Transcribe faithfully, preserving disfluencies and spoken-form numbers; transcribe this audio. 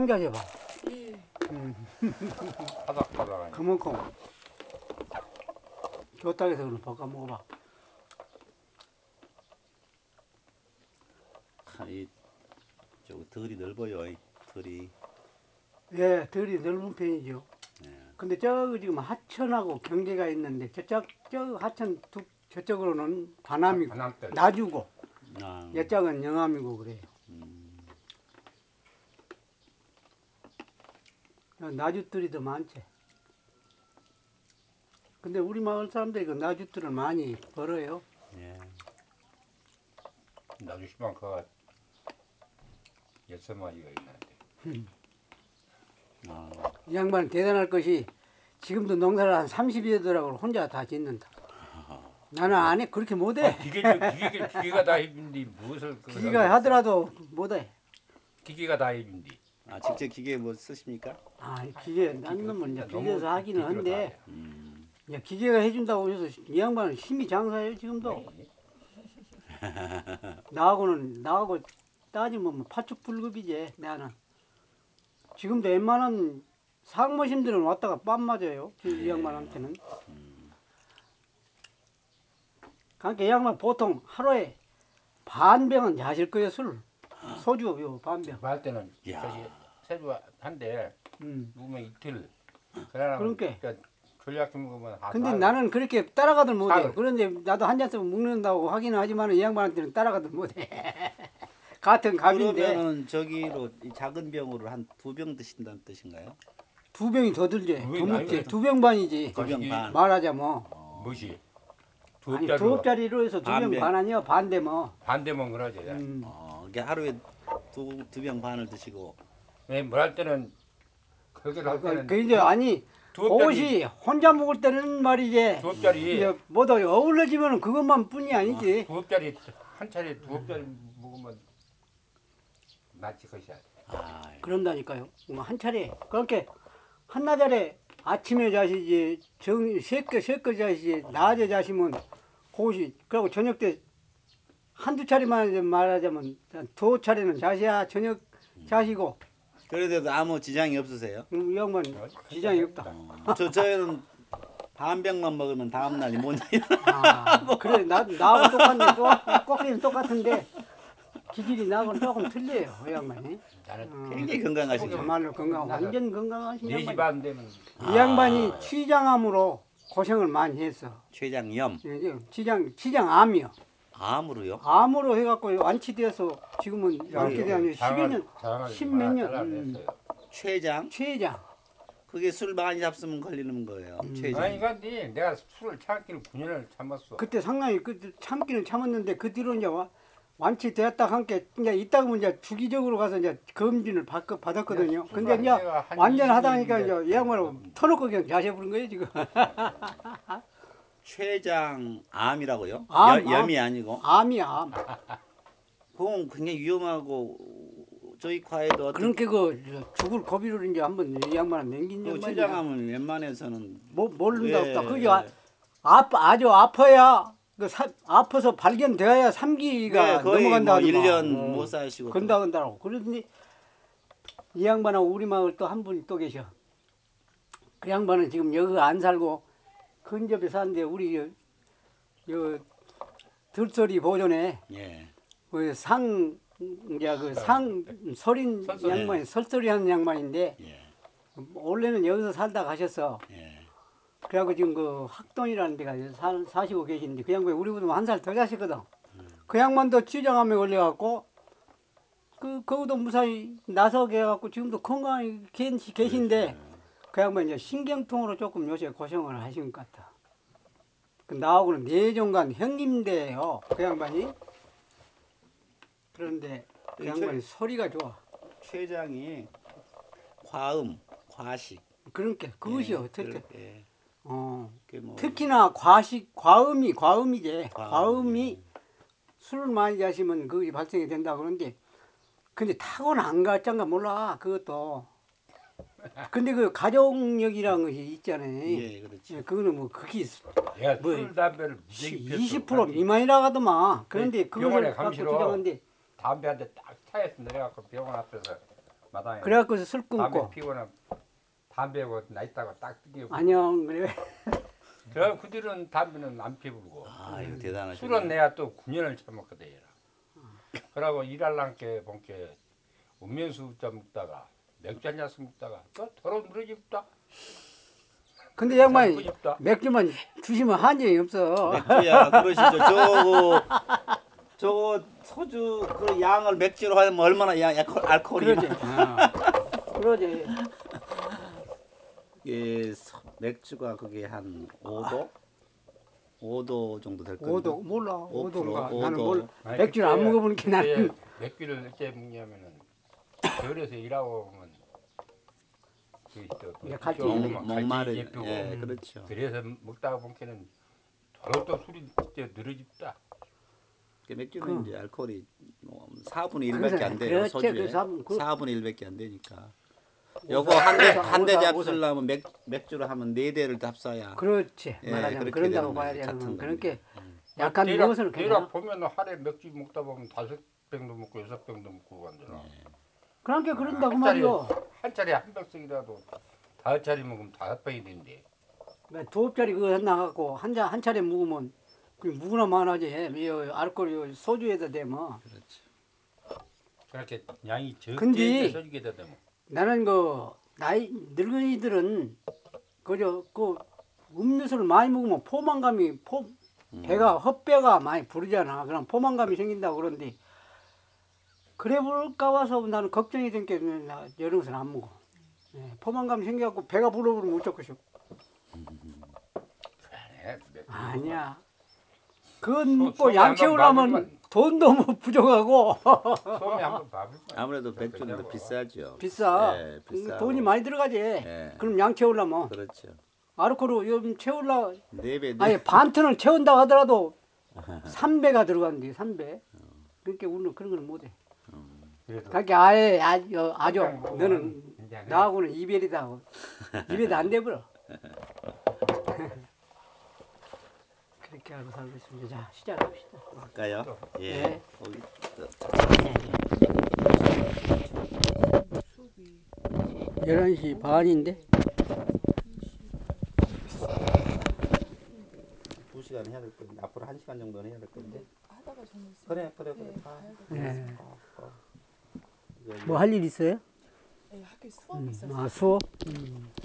당겨져봐. 예. 음. 바삭바삭하니. 그만큼 교탁에서 그럼 볶아 먹어봐. 아, 이, 저 덜이 넓어요. 이 덜이. 예, 덜이 넓은 편이죠. 예. 근데 저기 지금 하천하고 경계가 있는데 저쪽 저 하천 두, 저쪽으로는 관암이고 관암들. 나주고 아, 이쪽은 영암이고 그래요. 음, 나주들이 더 많지. 근데 우리 마을 사람들이 그 나주들을 많이 벌어요. 예. 나주 시방 그가 여섯 마리가 있는데. 아, 이 양반은 대단할 것이 지금도 농사를 한 삼십여 도락을 혼자 다 짓는다. 나는 안 해. 그렇게 못해. 아, 기계 기계 기계가 다 해준디 무엇을 그걸 기가 하겠어? 하더라도 못해. 기계가 다 해준디. 아 직접 기계 뭐 쓰십니까? 아, 기계 난 놈은 이제 너무 빌려서 하기는 기계로 다 한데 해. 음, 야, 기계가 해준다고 해서 이 양반은 힘이 장사예요 지금도. 네. 나하고는 나하고 따지면 뭐 파축불급이지 나는. 지금도 웬만한 상무심들은 왔다가 빰 맞아요. 이 양반한테는. 그러니까 이 양반 보통 하루에 반 병은 마실 거예요 술. 소주 요 반병. 할 때는 야. 사실 세주 한대 음. 묵으면 이틀. 그러나 그러니까. 전략 먹으면 한 근데 살. 나는 그렇게 따라가들 못해. 사흘. 그런데 나도 한 잔씩 먹는다고 하기는 하지만 이 양반한테는 따라가들 못해. 같은 갑인데 그러면은 저기로 이 작은 병으로 한 두 병 드신다는 뜻인가요? 두 병이 더 들지. 왜 더 먹지. 나이가 두 병 반이지. 두 병 거시기- 반. 말하자 뭐. 무엇이 아니 두업짜리로 두 업짜리로 해서 두 병 반 병. 반 아니야. 반대 뭐. 반대면 그러지. 음. 어, 이게 하루에 두 두 병 반을 드시고. 왜 뭐 할 때는 거기를 할 때는 그 이제 아니 두 업짜리 그것이 혼자 먹을 때는 말이지. 두 업짜리 이제 뭐다 어울려지면 그것만 뿐이 아니지. 두 업짜리 한 차례 두 업짜리 먹으면 낫지 것이야. 아, 그런다니까요. 뭐한 차례. 그렇게 한나절에 아침에 자시지, 정, 새끼, 새끼 자시지, 낮에 자시면 그것이, 그리고 저녁 때 한두 차례만 말하자면 두 차례는 자셔야 저녁 자시고, 그래도 아무 지장이 없으세요? 음, 이 양반 지장이 없다. 어, 저 저는 반 병만 먹으면 다음 날이 못 일어나. 아, 그래, 나, 나하고 똑같네. 꼭, 꼭지는 똑같은데, 기질이 나하고는 조금 틀려요, 이 양반이. 나는 어, 굉장히 건강하시죠. 정말로 건강, 완전 건강하신 네 시 양반이. 반 되면 이 양반이 취장암으로 고생을 많이 했어. 췌장염. 예, 예, 치장, 치장암이요. 암으로요? 암으로 해갖고 완치돼서 지금은 완치되는 십이 년, 장을 십몇 년. 음, 잘라냈어요. 췌장? 최장. 그게 술 많이 잡수면 걸리는 거예요. 췌장. 아니 근데 내가 술을 참기를 구 년을 참았어. 그때 상당히 그때 참기는 참았는데 그 뒤로 이제 와, 완치되었다 함께 이제 이따 보면 이제 주기적으로 가서 이제 검진을 받, 받았거든요. 내가 근데 이제 내가 한 완전 이십 하다니까 이제 년인데 이 양반을 터놓고 그냥 자셔버린 거예요 지금. 췌장 암이라고요? 암, 여- 염이 암. 아니고. 암이야 암. 그건 굉장히 위험하고 저희 과에도 어떤 그렇게 그 죽을 고비를 이제 한번 이 양반은 남긴 그 양반이야. 췌장암은 웬만해서는 뭐 모른다 예, 없다. 그게 예. 아, 아파 아주 아파야 그 사, 아파서 발견되어야 삼 기가 네, 거의 넘어간다 뭐 하더만. 일 년 어. 못 사시고 건다 건다라고. 그러더니 이 양반하고 우리 마을 또 한 분이 또 계셔. 그 양반은 지금 여기 안 살고 근접에 사는데 우리 여, 여 들소리 보존에 예. 그상 이제 그상 설인 설설이. 양반이 설설이 하는 양반인데 예. 원래는 여기서 살다 가셨어. 예. 그래갖고 지금 그 학동이라는 데가 사, 사시고 계시는데 그 양반이 우리보다 한 살 더 자시거든. 그 양반도 취장암에 걸려갖고 그 거기도 무사히 나서게 해갖고 지금도 건강히 계시, 계신데 그 양반이 이제 신경통으로 조금 요새 고생을 하신 것 같아. 그 나하고는 내종간 형님대예요. 그 양반이. 그런데 그 양반이 소리가 좋아. 췌장이 과음, 과식. 그러니까 그것이요. 예, 특히. 예. 어. 그게 뭐 특히나 과식, 과음이, 과음이지. 과음, 과음이 예. 술을 많이 자시면 그것이 발생이 된다 그러는데, 근데 타고난 가 어쩐가 몰라, 그것도. 근데 그 가족력이라는 것이 있잖아요. 예, 그렇죠. 예, 그거는 뭐, 그게 내가 뭐, 술 담배를 무지하게 피웠어. 이십 퍼센트 미만이라 하더만. 그런데 병원에 그것을 가기 갖고 싫어. 주장하는데, 담배 한 대 딱 차에서 내려갖고 병원 앞에서 마당에. 그래갖고 술 담배 끊고. 피거나 담배하고 나 있다가 딱 뜨게. 안녕 그래. 그럼 그 뒤로는 담배는 안 피우고. 아 이거 대단하시네. 술은 내가 또 구 년을 처먹거든 얘라. 그러고 일할랑께 본게 음료수 좀 먹다가 맥주 한 잔씩 먹다가 또 더러 늘어집다. 근데 양반이 부집다. 맥주만 주시면 한정이 없어. 맥주야 그러시죠. 저거 저거 소주 그 양을 맥주로 하면 얼마나 양 알코- 알코올이나. 그러지. 어. 그러지. 이게 소- 맥주가 그게 한 오 도? 오 도 정도 될 건데. 오도 몰라. 오 오도인가. 프로, 나는 오도. 몰라. 아니, 맥주를 안 그때- 먹어보니까 그때 나는. 맥주를 어째 먹냐면은 절에서 일하고 오면 그 이제 갈증이 목 목- 목마르. 예쁘고 예, 그렇죠. 그래서 먹다가 보니까는 더욱더 술이 진짜 늘어집다. 그 맥주는 그- 이제 알코올이 뭐 사분의 일밖에 안 돼요. 그렇지, 소주에 그 사분- 그- 사분의 일밖에 안 되니까. 요거 한 대 오사, 한 대 오사, 잡수려면 맥 맥주로 하면 네 대를 잡숴야. 그렇지. 예, 말하자면 그렇게 그런다고 되는 봐야 거예요. 되는 같은 그렇게 겁니다. 약간 대략- 먹어서는 대략 괜찮아. 보면 하루에 맥주 먹다 보면 다섯 병도 먹고 여섯 병도 먹고 간다. 그러니까 그런다고 한 말이요. 차례- 한 차례 한 병씩이라도 다섯 차례 먹으면 다섯 병이 된대. 두 업짜리 그거 나가고 한 잔 한 차례 먹으면 그 무구나 많아지. 이 알코올 소주에다 대면 그렇게 양이 적게 근데- 써주게 되면 나는 그 나이 늙은이들은 그저 그 음료수를 많이 먹으면 포만감이 포 배가 헛배가 많이 부르잖아. 그럼 포만감이 생긴다고 그런데 그래 볼까 봐서 나는 걱정이 된 게 여름에는 안 먹어. 예, 포만감이 생겨갖고 배가 불러버리면 어쩌겠어. 그래, 맥주 아니야. 그건 소- 먹고 소매 양 한번 채우려면 봐보면. 돈도 뭐 부족하고 처음에 한번 봐볼 거야. 아무래도 맥주는 더 비싸죠. 비싸. 예, 비싸고. 돈이 많이 들어가지. 예. 그럼 양 채우려면 그렇죠. 알코올로 요즘 채우려 네 배. 네. 아니 반 톤을 채운다고 하더라도 삼 배가 들어간대. 삼 배. 그러니까 우리는 그런 걸 못해. 그래도 그러니까 아예 아주, 아주 한병 먹으면 너는 이제 나하고는 이별이다. 이별도 안 돼버려. 그렇게 하고 살고 있습니다. 자 시작합시다. 할까요? 예. 네. 거기 또 열한 시 반인데 두 시간 해야 될 건데 앞으로 한 시간 정도는 해야 될 건데. 하다가 저는 그래 그래 그래. 네, 다. 가야 돼. 네. 어, 어. 이거 뭐 할 일 있어요? 네, 학교 수업이 있어서 아 수업? 음.